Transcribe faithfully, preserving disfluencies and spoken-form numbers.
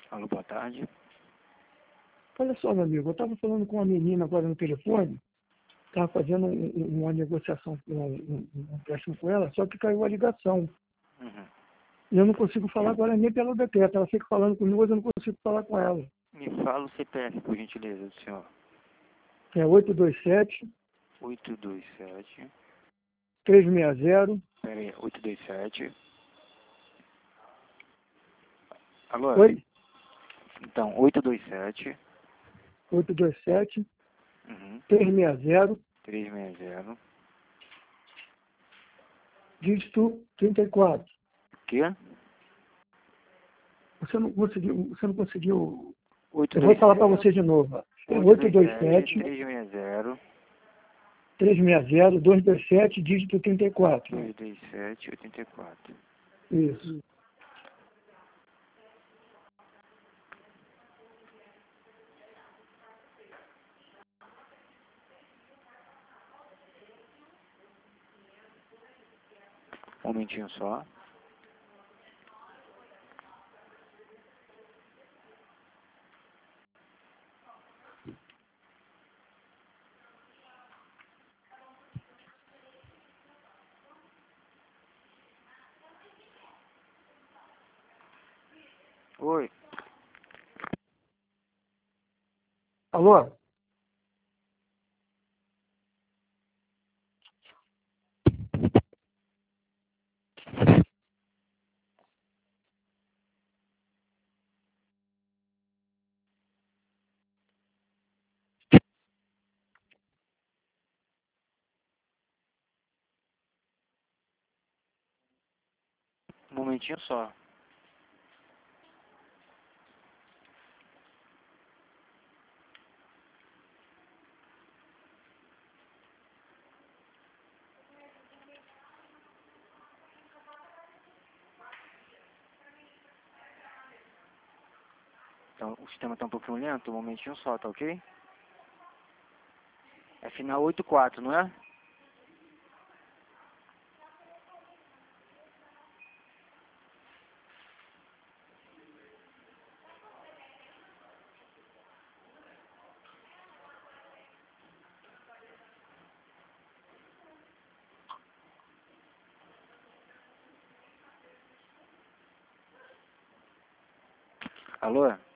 Alô, boa tarde. Olha só, meu amigo, eu estava falando com uma menina agora no telefone, estava fazendo um- um- uma negociação, um, um, um empréstimo com ela, só que caiu a ligação. Uhum. E eu não consigo falar agora nem pelo decreto. Ela fica falando comigo, mas eu não consigo falar com ela. Me fala o C P F, por gentileza, do senhor. É oito dois sete, oito dois sete. três seis zero. Pera aí, oito dois sete. Alô? Oi? Então, oito dois sete. oito dois sete, Uhum. três seis zero, três seis zero. dígito trinta e quatro. O quê? Você não conseguiu, você não conseguiu. oito Eu vou dois falar para sete. você de novo. ó. É oito oito dois dois sete, sete, três seis zero. três seis zero, dois dois sete, dígito trinta e quatro. dois dois sete, oito quatro. Isso. Um momentinho só. Oi. Alô? Um momentinho só. Então, o sistema tá um pouquinho lento, um momentinho só, tá ok? É final oito quatro, não é? Alô?